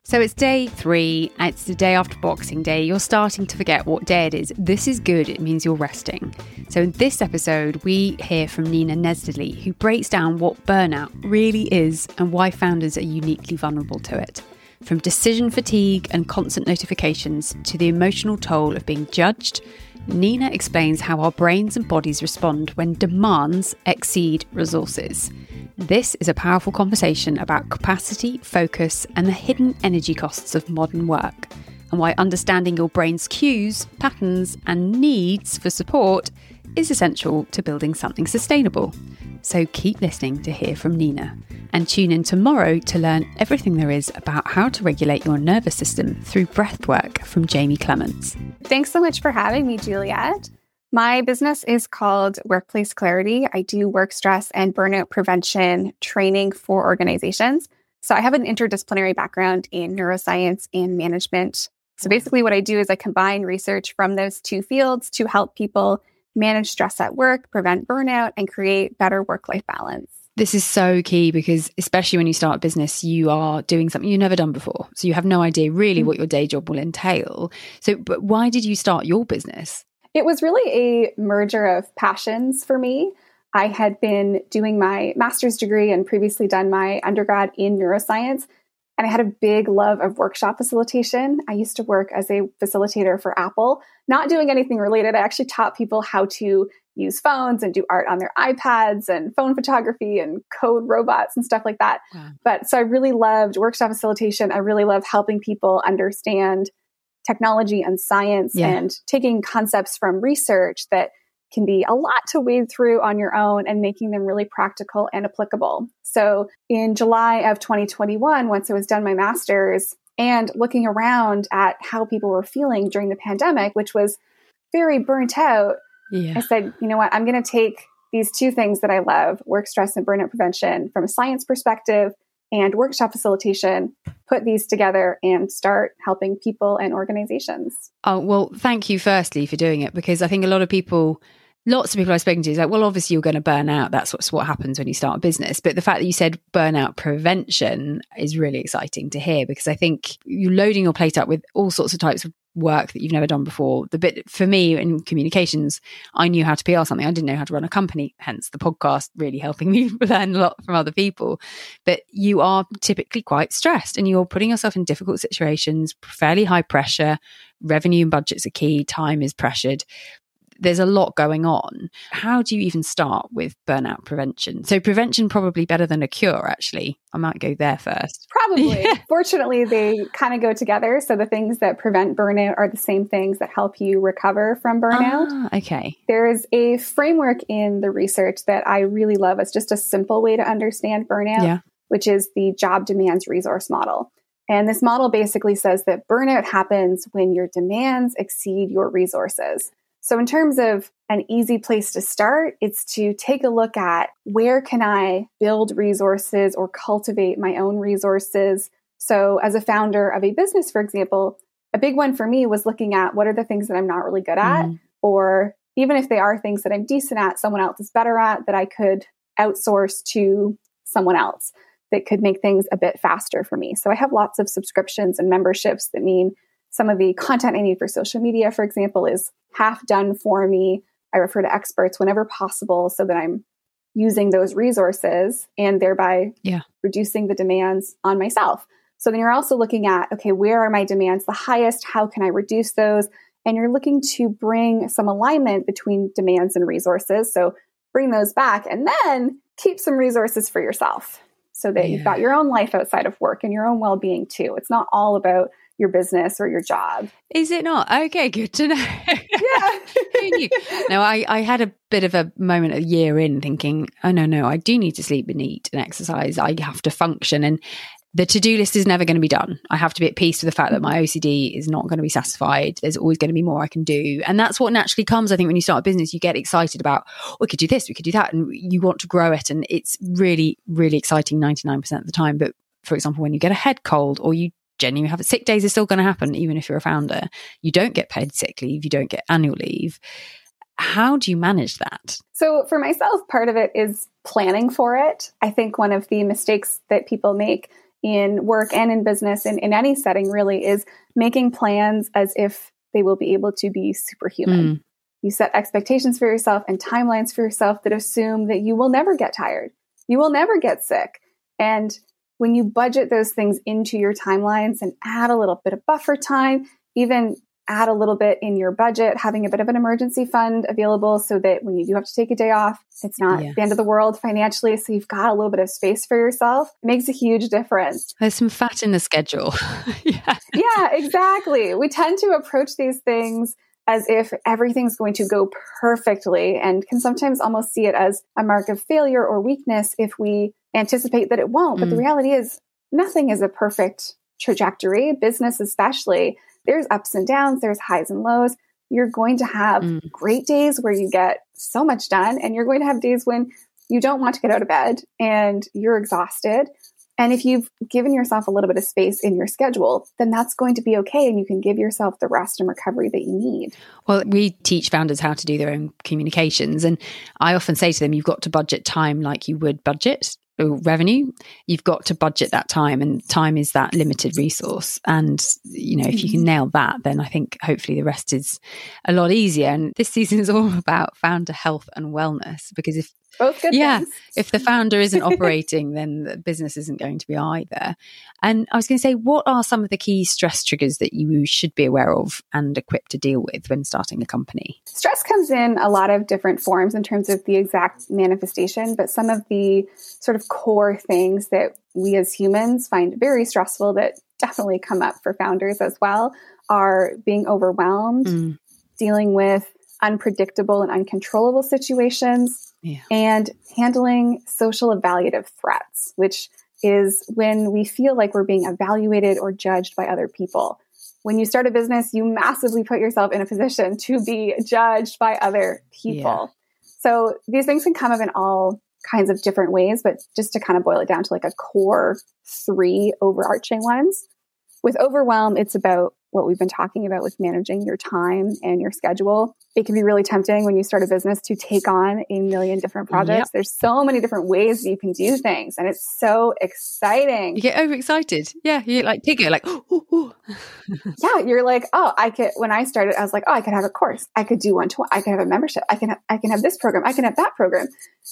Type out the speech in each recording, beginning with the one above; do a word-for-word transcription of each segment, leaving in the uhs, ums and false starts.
So it's day three, it's the day after Boxing Day. You're starting to forget what day it is. This is good, it means you're resting. So in this episode, we hear from Nina Nezdily, who breaks down what burnout really is and why founders are uniquely vulnerable to it. From decision fatigue and constant notifications to the emotional toll of being judged, Nina explains how our brains and bodies respond when demands exceed resources. This is a powerful conversation about capacity, focus, and the hidden energy costs of modern work, and why understanding your brain's cues, patterns, and needs for support is essential to building something sustainable. So keep listening to hear from Nina, and tune in tomorrow to learn everything there is about how to regulate your nervous system through breathwork from Jamie Clements. Thanks so much for having me, Juliet. My business is called Workplace Clarity. I do work stress and burnout prevention training for organizations. So I have an interdisciplinary background in neuroscience and management. So basically what I do is I combine research from those two fields to help people manage stress at work, prevent burnout, and create better work-life balance. This is so key because especially when you start a business, you are doing something you've never done before. So you have no idea really what your day job will entail. So, but why did you start your business? It was really a merger of passions for me. I had been doing my master's degree and previously done my undergrad in neuroscience. And I had a big love of workshop facilitation. I used to work as a facilitator for Apple, not doing anything related. I actually taught people how to use phones and do art on their iPads and phone photography and code robots and stuff like that. Wow. But so I really loved workshop facilitation. I really love helping people understand technology and science yeah. and taking concepts from research that can be a lot to wade through on your own and making them really practical and applicable. So in July of twenty twenty-one, once I was done my master's and looking around at how people were feeling during the pandemic, which was very burnt out, yeah. I said, you know what, I'm going to take these two things that I love, work stress and burnout prevention from a science perspective and workshop facilitation, put these together and start helping people and organizations. Oh, well, thank you firstly for doing it, because I think a lot of people, lots of people I've spoken to is like, well, obviously you're going to burn out. That's what's what happens when you start a business. But the fact that you said burnout prevention is really exciting to hear, because I think you're loading your plate up with all sorts of types of work that you've never done before. The bit for me in communications, I knew how to P R something. I didn't know how to run a company, hence the podcast really helping me learn a lot from other people. But you are typically quite stressed and you're putting yourself in difficult situations, fairly high pressure, revenue and budgets are key, time is pressured. There's a lot going on. How do you even start with burnout prevention? So prevention probably better than a cure, actually. I might go there first. Probably. Yeah. Fortunately, they kind of go together. So the things that prevent burnout are the same things that help you recover from burnout. Ah, okay. There's a framework in the research that I really love. It's just a simple way to understand burnout, yeah. which is the job demands resource model. And this model basically says that burnout happens when your demands exceed your resources. So in terms of an easy place to start, it's to take a look at where can I build resources or cultivate my own resources. So as a founder of a business, for example, a big one for me was looking at what are the things that I'm not really good at, mm. or even if they are things that I'm decent at, someone else is better at, that I could outsource to someone else that could make things a bit faster for me. So I have lots of subscriptions and memberships that mean some of the content I need for social media, for example, is half done for me. I refer to experts whenever possible so that I'm using those resources and thereby yeah. reducing the demands on myself. So then you're also looking at, okay, where are my demands the highest? How can I reduce those? And you're looking to bring some alignment between demands and resources. So bring those back and then keep some resources for yourself so that yeah. you've got your own life outside of work and your own well-being too. It's not all about your business or your job. Is it not? Okay, good to know. Yeah. Who knew? No, I, I had a bit of a moment a year in thinking, oh, no, no, I do need to sleep and eat and exercise. I have to function. And the to-do list is never going to be done. I have to be at peace with the fact that my O C D is not going to be satisfied. There's always going to be more I can do. And that's what naturally comes, I think, when you start a business, you get excited about, oh, we could do this, we could do that. And you want to grow it. And it's really, really exciting ninety-nine percent of the time. But for example, when you get a head cold or you genuinely have sick days, are still going to happen, even if you're a founder. You don't get paid sick leave, you don't get annual leave. How do you manage that? So for myself, part of it is planning for it. I think one of the mistakes that people make in work and in business and in any setting really is making plans as if they will be able to be superhuman. Mm. You set expectations for yourself and timelines for yourself that assume that you will never get tired. You will never get sick. And when you budget those things into your timelines and add a little bit of buffer time, even add a little bit in your budget, having a bit of an emergency fund available so that when you do have to take a day off, it's not yeah. the end of the world financially. So you've got a little bit of space for yourself. It makes a huge difference. There's some fat in the schedule. yeah. yeah, exactly. We tend to approach these things as if everything's going to go perfectly and can sometimes almost see it as a mark of failure or weakness if we anticipate that it won't. But mm. the reality is nothing is a perfect trajectory, business especially. There's ups and downs, there's highs and lows. You're going to have mm. great days where you get so much done, and you're going to have days when you don't want to get out of bed and you're exhausted. And if you've given yourself a little bit of space in your schedule, then that's going to be okay. And you can give yourself the rest and recovery that you need. Well, we teach founders how to do their own communications. And I often say to them, you've got to budget time like you would budget revenue. You've got to budget that time, and time is that limited resource. And, you know, if you can nail that, then I think hopefully the rest is a lot easier. And this season is all about founder health and wellness, because if Both good yeah, things. if the founder isn't operating, then the business isn't going to be either. And I was going to say, what are some of the key stress triggers that you should be aware of and equipped to deal with when starting a company? Stress comes in a lot of different forms in terms of the exact manifestation, but some of the sort of core things that we as humans find very stressful that definitely come up for founders as well are being overwhelmed, mm. dealing with unpredictable and uncontrollable situations, yeah. and handling social evaluative threats, which is when we feel like we're being evaluated or judged by other people. When you start a business, you massively put yourself in a position to be judged by other people. Yeah. So these things can come up in all kinds of different ways, but just to kind of boil it down to like a core three overarching ones. With overwhelm, it's about what we've been talking about with managing your time and your schedule. It can be really tempting when you start a business to take on a million different projects. Yep. There's so many different ways that you can do things, and it's so exciting. You get overexcited. Yeah, you like take it like, ooh, ooh. yeah, you're like, oh, I could. When I started, I was like, oh, I could have a course. I could do one to one. I can have a membership. I can. Ha- I can have this program. I can have that program.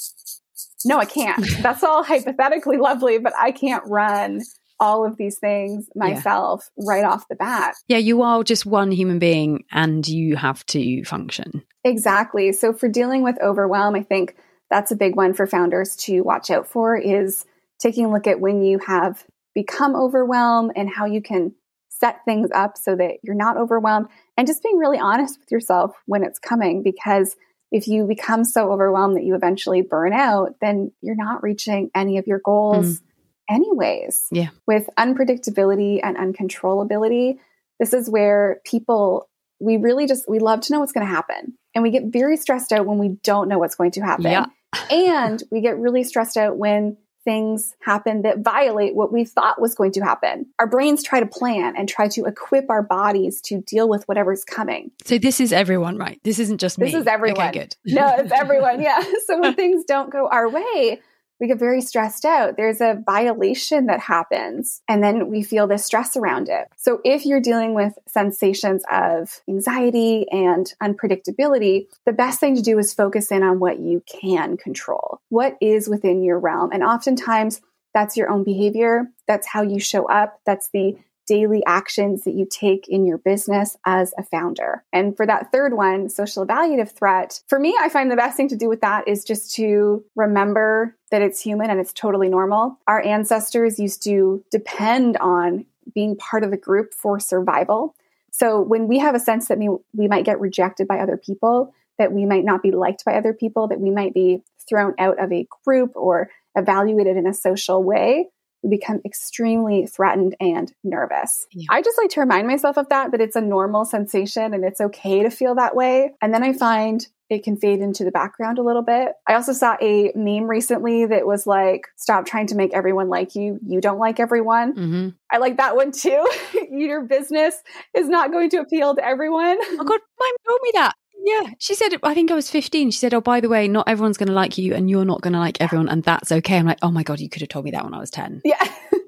No, I can't. That's all hypothetically lovely, but I can't run all of these things myself yeah. right off the bat. Yeah, you are just one human being and you have to function. Exactly. So for dealing with overwhelm, I think that's a big one for founders to watch out for, is taking a look at when you have become overwhelmed and how you can set things up so that you're not overwhelmed, and just being really honest with yourself when it's coming. Because if you become so overwhelmed that you eventually burn out, then you're not reaching any of your goals. Mm. Anyways, yeah. With unpredictability and uncontrollability, this is where people, we really just, we love to know what's going to happen. And we get very stressed out when we don't know what's going to happen. Yeah. And we get really stressed out when things happen that violate what we thought was going to happen. Our brains try to plan and try to equip our bodies to deal with whatever's coming. So this is everyone, right? This isn't just me. This is everyone. Okay, good. No, it's everyone. Yeah. So when things don't go our way, we get very stressed out. There's a violation that happens, and then we feel this stress around it. So if you're dealing with sensations of anxiety and unpredictability, the best thing to do is focus in on what you can control, what is within your realm. And oftentimes that's your own behavior. That's how you show up. That's the daily actions that you take in your business as a founder. And for that third one, social evaluative threat, for me, I find the best thing to do with that is just to remember that it's human and it's totally normal. Our ancestors used to depend on being part of the group for survival. So when we have a sense that we, we might get rejected by other people, that we might not be liked by other people, that we might be thrown out of a group or evaluated in a social way, we become extremely threatened and nervous. Yeah. I just like to remind myself of that, that it's a normal sensation and it's okay to feel that way. And then I find it can fade into the background a little bit. I also saw a meme recently that was like, stop trying to make everyone like you. You don't like everyone. Mm-hmm. I like that one too. Your business is not going to appeal to everyone. Oh God, mom told me that. Yeah. She said, I think I was fifteen. She said, oh, by the way, not everyone's going to like you and you're not going to like everyone. And that's okay. I'm like, oh my God, you could have told me that when I was ten. Yeah.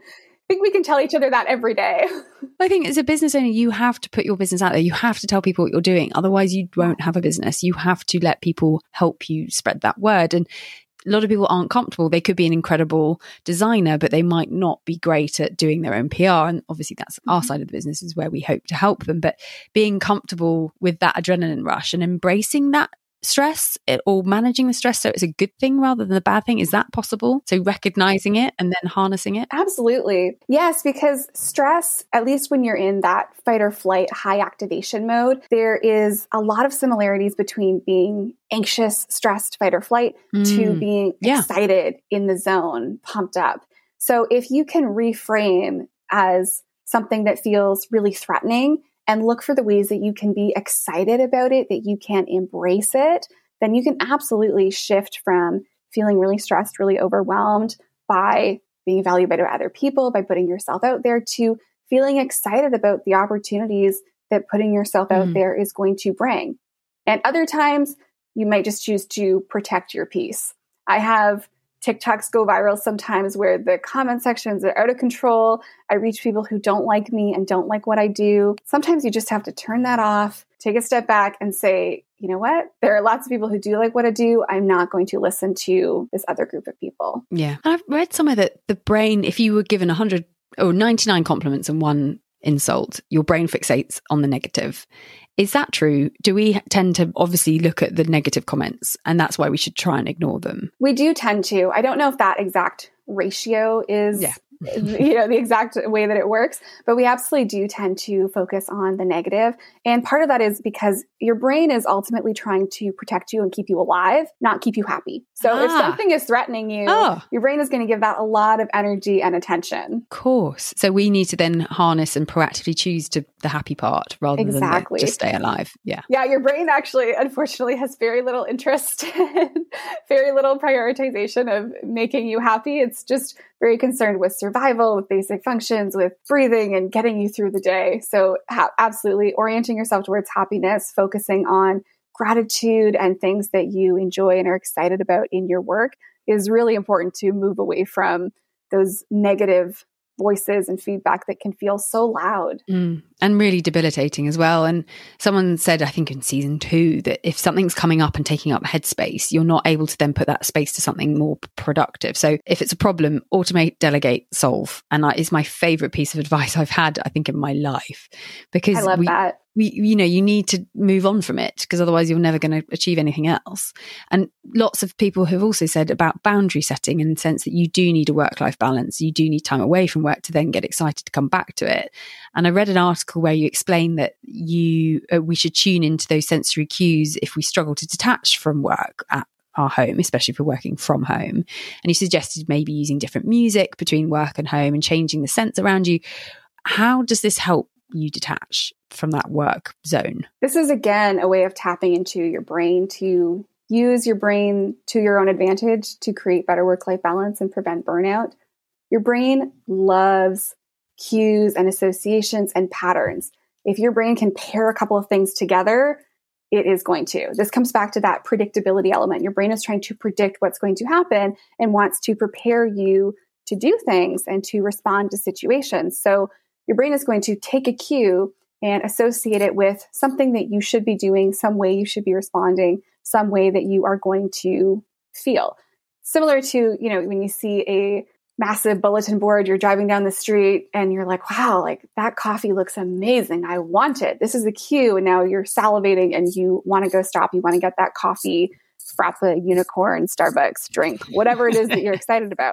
think we can tell each other that every day. I think as a business owner, you have to put your business out there. You have to tell people what you're doing. Otherwise, you won't have a business. You have to let people help you spread that word. And a lot of people aren't comfortable. They could be an incredible designer, but they might not be great at doing their own P R. And obviously that's mm-hmm. our side of the business, is where we hope to help them. But being comfortable with that adrenaline rush and embracing that stress, or managing the stress so it's a good thing rather than a bad thing, is that possible? So recognizing it and then harnessing it? Absolutely. Yes, because stress, at least when you're in that fight or flight high activation mode, there is a lot of similarities between being anxious, stressed, fight or flight mm. to being yeah. excited, in the zone, pumped up. So if you can reframe as something that feels really threatening and look for the ways that you can be excited about it, that you can embrace it, then you can absolutely shift from feeling really stressed, really overwhelmed by being evaluated by other people, by putting yourself out there, to feeling excited about the opportunities that putting yourself mm. out there is going to bring. And other times, you might just choose to protect your peace. I have TikToks go viral sometimes where the comment sections are out of control. I reach people who don't like me and don't like what I do. Sometimes you just have to turn that off, take a step back and say, you know what? There are lots of people who do like what I do. I'm not going to listen to this other group of people. Yeah. I've read somewhere that the brain, if you were given one hundred or ninety-nine compliments and one insult, your brain fixates on the negative. Is that true? Do we tend to obviously look at the negative comments and that's why we should try and ignore them? We do tend to. I don't know if that exact ratio is, yeah. you know, the exact way that it works, but we absolutely do tend to focus on the negative. And part of that is because your brain is ultimately trying to protect you and keep you alive, not keep you happy. So ah. if something is threatening you, oh. your brain is going to give that a lot of energy and attention. Of course. So we need to then harness and proactively choose to the happy part rather exactly. than the, just stay alive. Yeah. Yeah. Your brain actually, unfortunately, has very little interest and very little prioritization of making you happy. It's just very concerned with survival, with basic functions, with breathing and getting you through the day. So ha- absolutely orienting yourself towards happiness, focusing on gratitude and things that you enjoy and are excited about in your work is really important to move away from those negative voices and feedback that can feel so loud. Mm, and really debilitating as well. And someone said, I think in season two, that if something's coming up and taking up headspace, you're not able to then put that space to something more productive. So if it's a problem, automate, delegate, solve. And that is my favorite piece of advice I've had, I think, in my life. Because I love we, that. We, you know, you need to move on from it because otherwise you're never going to achieve anything else. And lots of people have also said about boundary setting in the sense that you do need a work-life balance. You do need time away from work to then get excited to come back to it. And I read an article where you explain that you uh, we should tune into those sensory cues if we struggle to detach from work at our home, especially if we're working from home. And you suggested maybe using different music between work and home and changing the sense around you. How does this help you detach from that work zone? This is, again, a way of tapping into your brain to use your brain to your own advantage to create better work-life balance and prevent burnout. Your brain loves cues and associations and patterns. If your brain can pair a couple of things together, it is going to. This comes back to that predictability element. Your brain is trying to predict what's going to happen and wants to prepare you to do things and to respond to situations. So your brain is going to take a cue and associate it with something that you should be doing, some way you should be responding, some way that you are going to feel. Similar to, you know, when you see a massive bulletin board, you're driving down the street and you're like, wow, like that coffee looks amazing. I want it. This is the cue. And now you're salivating and you want to go stop. You want to get that coffee, frappa, unicorn, Starbucks drink, whatever it is that you're excited about.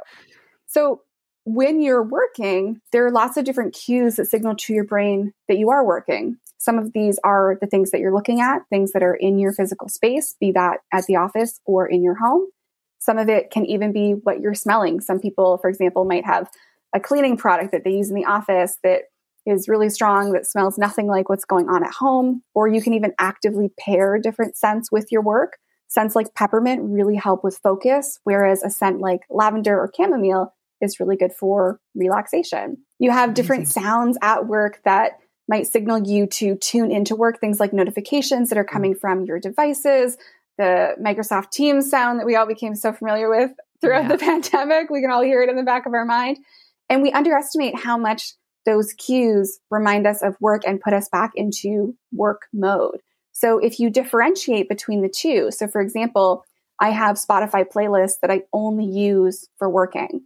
So when you're working, there are lots of different cues that signal to your brain that you are working. Some of these are the things that you're looking at, things that are in your physical space, be that at the office or in your home. Some of it can even be what you're smelling. Some people, for example, might have a cleaning product that they use in the office that is really strong, that smells nothing like what's going on at home. Or you can even actively pair different scents with your work. Scents like peppermint really help with focus, whereas a scent like lavender or chamomile is really good for relaxation. You have different Amazing. sounds at work that might signal you to tune into work, things like notifications that are coming from your devices, the Microsoft Teams sound that we all became so familiar with throughout yeah. the pandemic. We can all hear it in the back of our mind. And we underestimate how much those cues remind us of work and put us back into work mode. So if you differentiate between the two, so for example, I have Spotify playlists that I only use for working.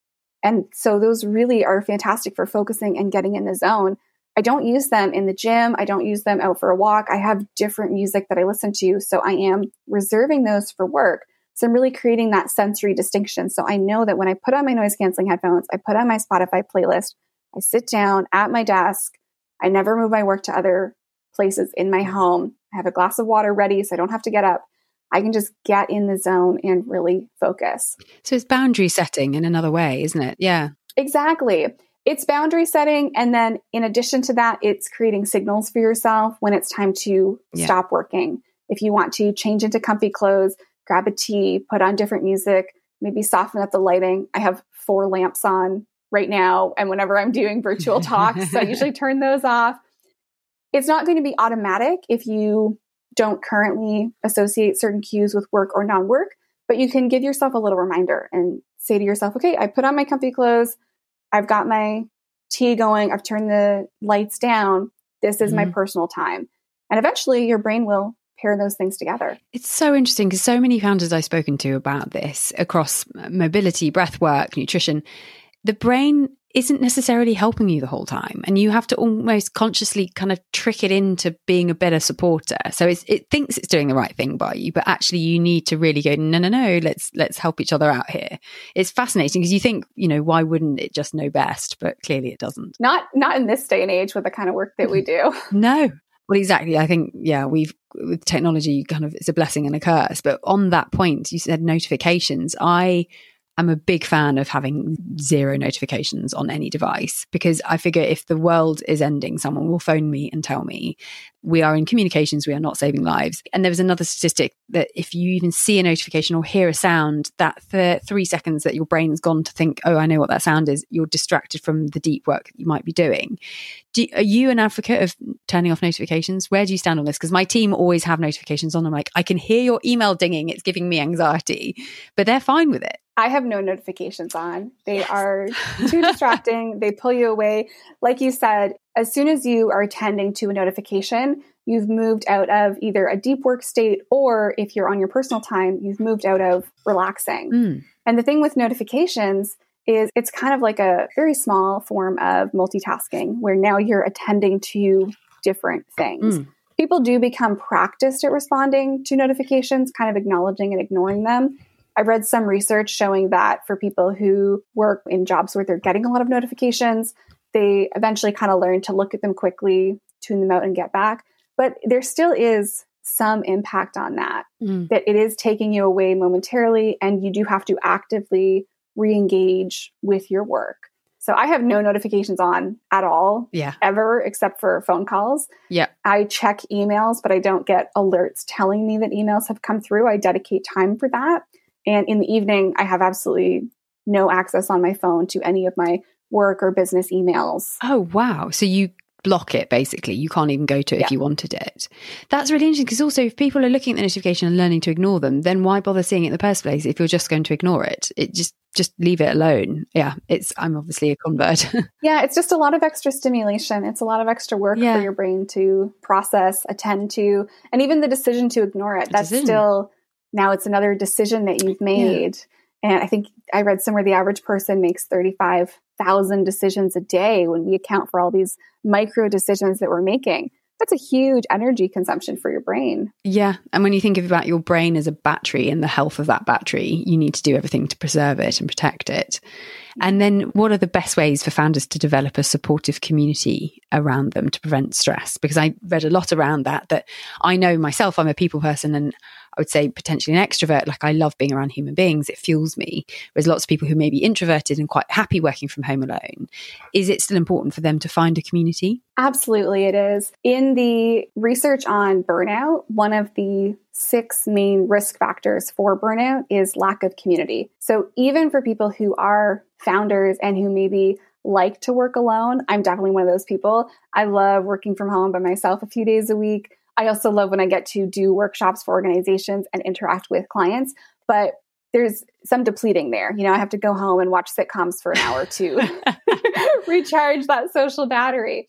And so those really are fantastic for focusing and getting in the zone. I don't use them in the gym. I don't use them out for a walk. I have different music that I listen to. So I am reserving those for work. So I'm really creating that sensory distinction. So I know that when I put on my noise canceling headphones, I put on my Spotify playlist, I sit down at my desk. I never move my work to other places in my home. I have a glass of water ready so I don't have to get up. I can just get in the zone and really focus. So it's boundary setting in another way, isn't it? Yeah. Exactly. It's boundary setting. And then in addition to that, it's creating signals for yourself when it's time to yeah. stop working. If you want to change into comfy clothes, grab a tea, put on different music, maybe soften up the lighting. I have four lamps on right now. And whenever I'm doing virtual talks, I usually turn those off. It's not going to be automatic if you don't currently associate certain cues with work or non-work, but you can give yourself a little reminder and say to yourself, okay, I put on my comfy clothes. I've got my tea going. I've turned the lights down. This is mm-hmm. my personal time. And eventually your brain will pair those things together. It's so interesting because so many founders I've spoken to about this across mobility, breath work, nutrition, the brain isn't necessarily helping you the whole time. And you have to almost consciously kind of trick it into being a better supporter. So it's, it thinks it's doing the right thing by you, but actually you need to really go, no, no, no, let's, let's help each other out here. It's fascinating because you think, you know, why wouldn't it just know best? But clearly it doesn't. Not, not in this day and age with the kind of work that we do. No. Well, exactly. I think, yeah, we've, with technology, kind of, it's a blessing and a curse. But on that point, you said notifications. I I'm a big fan of having zero notifications on any device because I figure if the world is ending, someone will phone me and tell me we are in communications, we are not saving lives. And there was another statistic that if you even see a notification or hear a sound, that th- three seconds that your brain's gone to think, oh, I know what that sound is, you're distracted from the deep work that you might be doing. Do, are you an advocate of turning off notifications? Where do you stand on this? Because my team always have notifications on. I'm like, I can hear your email dinging. It's giving me anxiety, but they're fine with it. I have no notifications on. They yes. are too distracting. They pull you away. Like you said, as soon as you are attending to a notification, you've moved out of either a deep work state, or if you're on your personal time, you've moved out of relaxing. Mm. And the thing with notifications is it's kind of like a very small form of multitasking where now you're attending to different things. Mm. People do become practiced at responding to notifications, kind of acknowledging and ignoring them. I've read some research showing that for people who work in jobs where they're getting a lot of notifications, they eventually kind of learn to look at them quickly, tune them out and get back. But there still is some impact on that, mm. that it is taking you away momentarily and you do have to actively re-engage with your work. So I have no notifications on at all, yeah. ever, except for phone calls. Yeah. I check emails, but I don't get alerts telling me that emails have come through. I dedicate time for that. And in the evening, I have absolutely no access on my phone to any of my work or business emails. Oh, wow. So you block it, basically. You can't even go to it yeah. if you wanted it. That's really interesting because also if people are looking at the notification and learning to ignore them, then why bother seeing it in the first place if you're just going to ignore it? It just just leave it alone. Yeah, it's. I'm obviously a convert. Yeah, it's just a lot of extra stimulation. It's a lot of extra work yeah. for your brain to process, attend to, and even the decision to ignore it. A that's decision. still... Now it's another decision that you've made. Yeah. And I think I read somewhere the average person makes thirty-five thousand decisions a day when we account for all these micro decisions that we're making. That's a huge energy consumption for your brain. Yeah. And when you think about your brain as a battery and the health of that battery, you need to do everything to preserve it and protect it. And then what are the best ways for founders to develop a supportive community around them to prevent stress? Because I read a lot around that, that I know myself, I'm a people person and I would say potentially an extrovert. Like I love being around human beings. It fuels me. Whereas lots of people who may be introverted and quite happy working from home alone. Is it still important for them to find a community? Absolutely, it is. In the research on burnout, one of the six main risk factors for burnout is lack of community. So even for people who are founders and who maybe like to work alone, I'm definitely one of those people. I love working from home by myself a few days a week. I also love when I get to do workshops for organizations and interact with clients. But there's some depleting there. You know, I have to go home and watch sitcoms for an hour to recharge that social battery.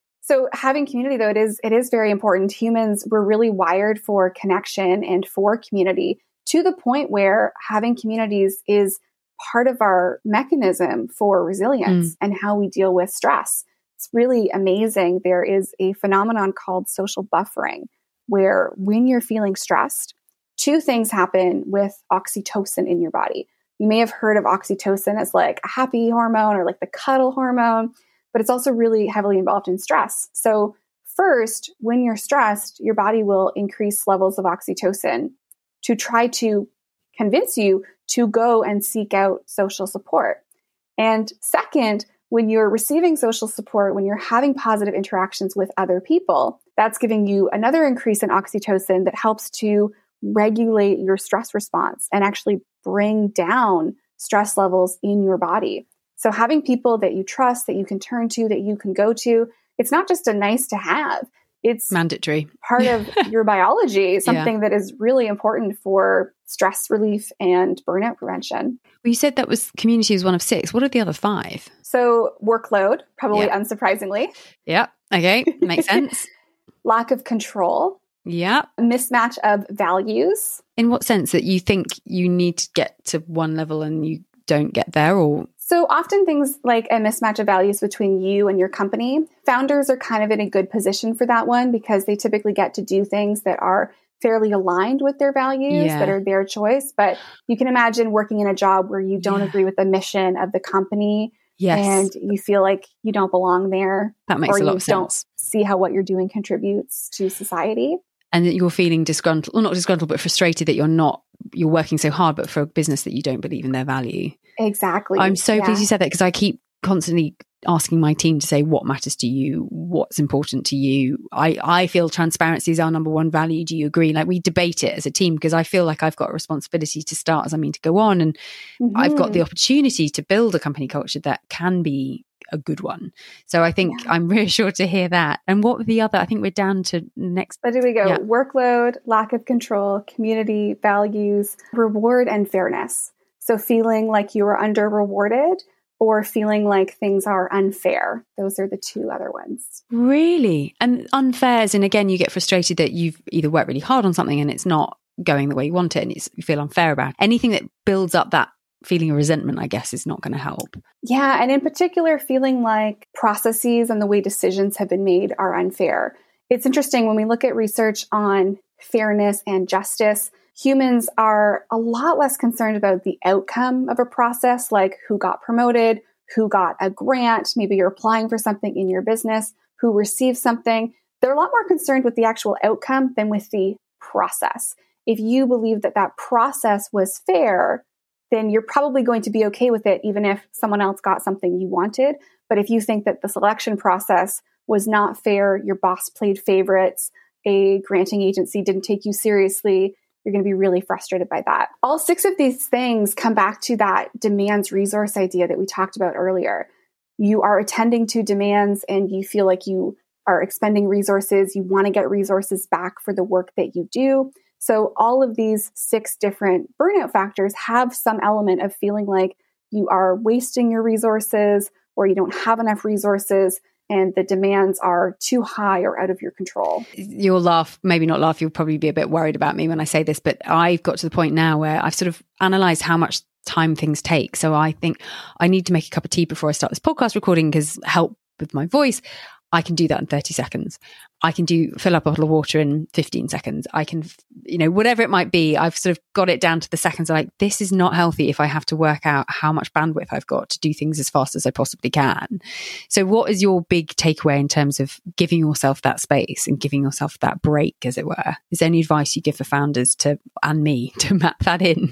So having community, though, it is it is very important. Humans, we're really wired for connection and for community, to the point where having communities is part of our mechanism for resilience mm. and how we deal with stress. It's really amazing. There is a phenomenon called social buffering, where when you're feeling stressed, two things happen with oxytocin in your body. You may have heard of oxytocin as like a happy hormone or like the cuddle hormone, but it's also really heavily involved in stress. So first, when you're stressed, your body will increase levels of oxytocin to try to convince you to go and seek out social support. And second, when you're receiving social support, when you're having positive interactions with other people, that's giving you another increase in oxytocin that helps to regulate your stress response and actually bring down stress levels in your body. So having people that you trust, that you can turn to, that you can go to, it's not just a nice to have. It's mandatory part of your biology, something yeah. that is really important for stress relief and burnout prevention. Well, you said that was community was one of six. What are the other five? So workload, probably yeah. unsurprisingly. Yeah. Okay. Makes sense. Lack of control. Yeah. Mismatch of values. In what sense? That you think you need to get to one level and you don't get there, or? So often things like a mismatch of values between you and your company. Founders are kind of in a good position for that one because they typically get to do things that are fairly aligned with their values, yeah. that are their choice. But you can imagine working in a job where you don't yeah. agree with the mission of the company yes. and you feel like you don't belong there. That makes or a lot you of sense. Don't see how what you're doing contributes to society. And that you're feeling disgruntled, well, not disgruntled, but frustrated that you're not, you're working so hard, but for a business that you don't believe in their value. Exactly. I'm so yeah. pleased you said that, because I keep constantly asking my team to say what matters to you, what's important to you. I, I feel transparency is our number one value. Do you agree? Like, we debate it as a team because I feel like I've got a responsibility to start as I mean to go on. And mm-hmm. I've got the opportunity to build a company culture that can be a good one. So I think yeah. I'm reassured to hear that. And what were the other? I think we're down to next. But here we go. Yeah. Workload, lack of control, community, values, reward, and fairness. So feeling like you are under rewarded or feeling like things are unfair. Those are the two other ones. Really? And unfair as in, again, you get frustrated that you've either worked really hard on something and it's not going the way you want it and it's, you feel unfair about it. Anything that builds up that feeling of resentment, I guess, is not going to help. Yeah. And in particular, feeling like processes and the way decisions have been made are unfair. It's interesting when we look at research on fairness and justice, humans are a lot less concerned about the outcome of a process, like who got promoted, who got a grant, maybe you're applying for something in your business, who received something. They're a lot more concerned with the actual outcome than with the process. If you believe that that process was fair, then you're probably going to be okay with it, even if someone else got something you wanted. But if you think that the selection process was not fair, your boss played favorites, a granting agency didn't take you seriously, you're going to be really frustrated by that. All six of these things come back to that demands resource idea that we talked about earlier. You are attending to demands and you feel like you are expending resources. You want to get resources back for the work that you do. So all of these six different burnout factors have some element of feeling like you are wasting your resources or you don't have enough resources and the demands are too high or out of your control. You'll laugh, maybe not laugh, you'll probably be a bit worried about me when I say this, but I've got to the point now where I've sort of analysed how much time things take. So I think I need to make a cup of tea before I start this podcast recording because help with my voice. I can do that in thirty seconds. I can do fill up a bottle of water in fifteen seconds. I can, you know, whatever it might be, I've sort of got it down to the seconds. I'm like, this is not healthy if I have to work out how much bandwidth I've got to do things as fast as I possibly can. So what is your big takeaway in terms of giving yourself that space and giving yourself that break, as it were? Is there any advice you give for founders to, and me, to map that in?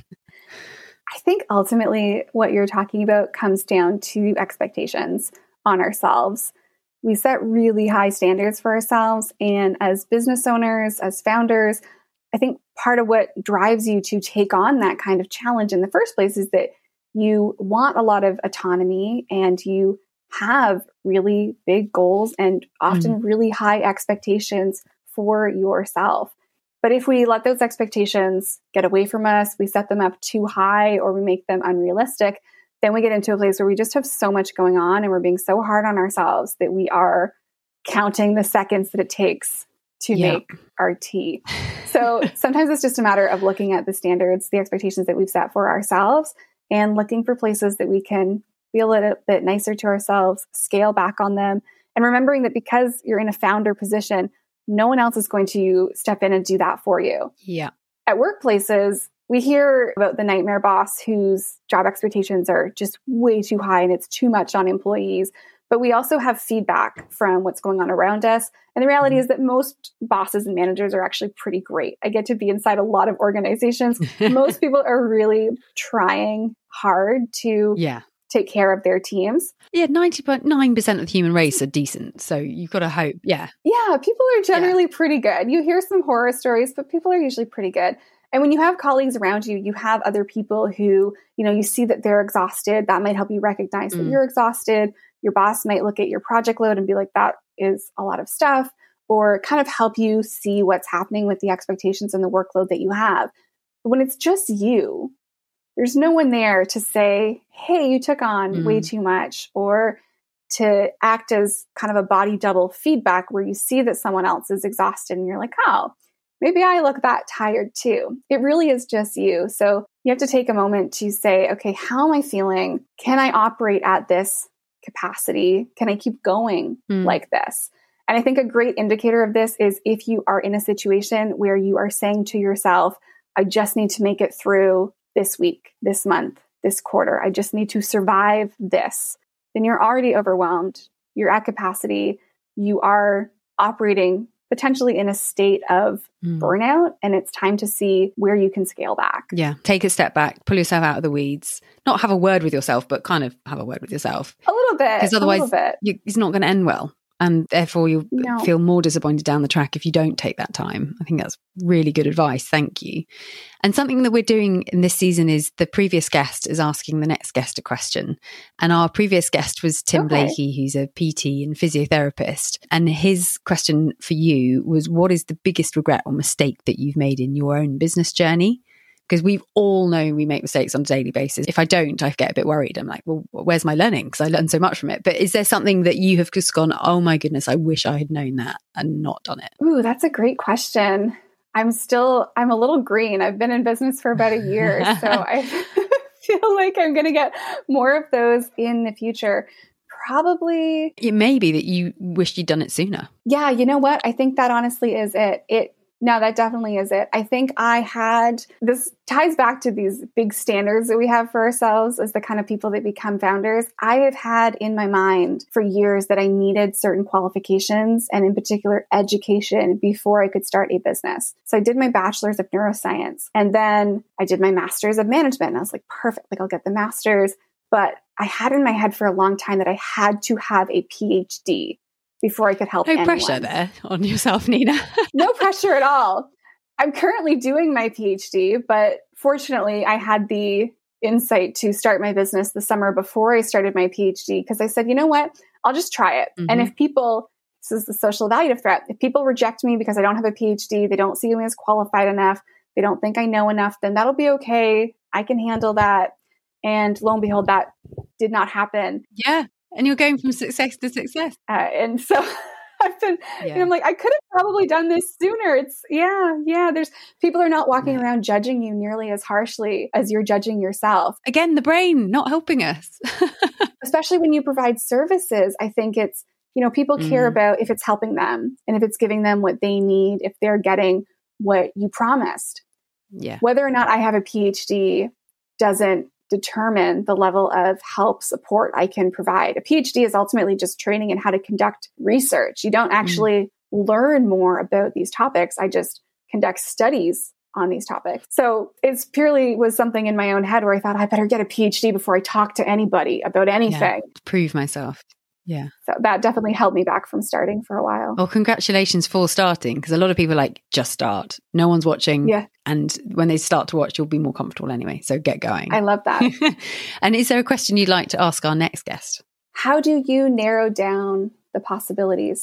I think ultimately what you're talking about comes down to expectations on ourselves. We set really high standards for ourselves. And as business owners, as founders, I think part of what drives you to take on that kind of challenge in the first place is that you want a lot of autonomy and you have really big goals and often mm. really high expectations for yourself. But if we let those expectations get away from us, we set them up too high or we make them unrealistic, then we get into a place where we just have so much going on and we're being so hard on ourselves that we are counting the seconds that it takes to yeah. make our tea. So sometimes it's just a matter of looking at the standards, the expectations that we've set for ourselves, and looking for places that we can be a little bit nicer to ourselves, scale back on them, and remembering that because you're in a founder position, no one else is going to step in and do that for you. Yeah. At workplaces, we hear about the nightmare boss whose job expectations are just way too high and it's too much on employees. But we also have feedback from what's going on around us. And the reality is that most bosses and managers are actually pretty great. I get to be inside a lot of organizations. Most people are really trying hard to yeah. take care of their teams. Yeah, ninety point nine percent of the human race are decent. So you've got to hope. Yeah. Yeah, people are generally yeah. pretty good. You hear some horror stories, but people are usually pretty good. And when you have colleagues around you, you have other people who, you know, you see that they're exhausted. That might help you recognize mm. that you're exhausted. Your boss might look at your project load and be like, that is a lot of stuff, or kind of help you see what's happening with the expectations and the workload that you have. But when it's just you, there's no one there to say, hey, you took on mm. way too much, or to act as kind of a body double feedback where you see that someone else is exhausted and you're like, oh, maybe I look that tired too. It really is just you. So you have to take a moment to say, okay, how am I feeling? Can I operate at this capacity? Can I keep going mm. like this? And I think a great indicator of this is if you are in a situation where you are saying to yourself, I just need to make it through this week, this month, this quarter. I just need to survive this. Then you're already overwhelmed. You're at capacity. You are operating potentially in a state of mm. burnout, and it's time to see where you can scale back. Yeah. Take a step back, pull yourself out of the weeds, not have a word with yourself, but kind of have a word with yourself. A little bit. Because otherwise a little bit. You, it's not going to end well. And therefore you'll no. feel more disappointed down the track if you don't take that time. I think that's really good advice. Thank you. And something that we're doing in this season is the previous guest is asking the next guest a question. And our previous guest was Tim okay. Blakey, who's a P T and physiotherapist. And his question for you was, what is the biggest regret or mistake that you've made in your own business journey? Because we all know we make mistakes on a daily basis. If I don't, I get a bit worried. I'm like, well, where's my learning? Because I learned so much from it. But is there something that you have just gone, oh my goodness, I wish I had known that and not done it? Ooh, that's a great question. I'm still, I'm a little green. I've been in business for about a year. So I feel like I'm going to get more of those in the future. Probably. It may be that you wished you'd done it sooner. Yeah, you know what? I think that honestly is it. It No, that definitely is it. I think I had, this ties back to these big standards that we have for ourselves as the kind of people that become founders. I have had in my mind for years that I needed certain qualifications and in particular education before I could start a business. So I did my bachelor's of neuroscience and then I did my master's of management. And I was like, perfect, like I'll get the master's. But I had in my head for a long time that I had to have a P H D before I could help no anyone. Pressure there on yourself, Nina. No pressure at all. I'm currently doing my P H D, but fortunately I had the insight to start my business the summer before I started my P H D because I said, you know what, I'll just try it. Mm-hmm. And if people, this is the social evaluative threat, if people reject me because I don't have a P H D, they don't see me as qualified enough, they don't think I know enough, then that'll be okay. I can handle that. And lo and behold, that did not happen. Yeah. And you're going from success to success. Uh, and so I've been, yeah. and I'm like, I could have probably done this sooner. It's, yeah, yeah. There's people are not walking yeah. around judging you nearly as harshly as you're judging yourself. Again, the brain not helping us. Especially when you provide services. I think it's, you know, people care mm. about if it's helping them and if it's giving them what they need, if they're getting what you promised. Yeah. Whether or not I have a P H D doesn't determine the level of help support I can provide. A P H D is ultimately just training in how to conduct research. You don't actually mm. learn more about these topics. I just conduct studies on these topics. So it's purely was something in my own head where I thought I better get a P H D before I talk to anybody about anything. Yeah, prove myself. Yeah. So that definitely held me back from starting for a while. Well, congratulations for starting, because a lot of people are like, just start. No one's watching. Yeah. And when they start to watch, you'll be more comfortable anyway. So get going. I love that. And is there a question you'd like to ask our next guest? How do you narrow down the possibilities?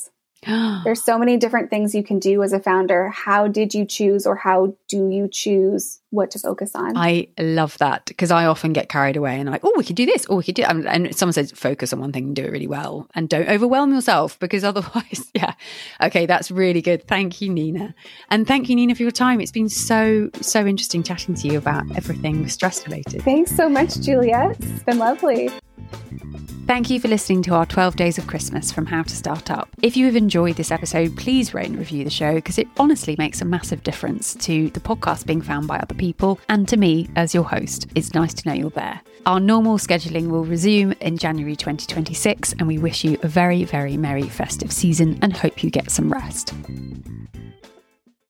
There's so many different things you can do as a founder. How did you choose, or how do you choose what to focus on? I love that, because I often get carried away and I'm like, oh, we could do this, or we could do, and, and someone says, focus on one thing and do it really well, and don't overwhelm yourself, because otherwise, yeah. Okay, that's really good. Thank you, Nina. And thank you, Nina, for your time. It's been so, so interesting chatting to you about everything stress related. Thanks so much, Juliet. It's been lovely. Thank you for listening to our twelve Days of Christmas from How to Start Up. If you have enjoyed this episode, please rate and review the show, because it honestly makes a massive difference to the podcast being found by other people and to me as your host. It's nice to know you're there. Our normal scheduling will resume in January twenty twenty-six, and we wish you a very, very merry festive season and hope you get some rest.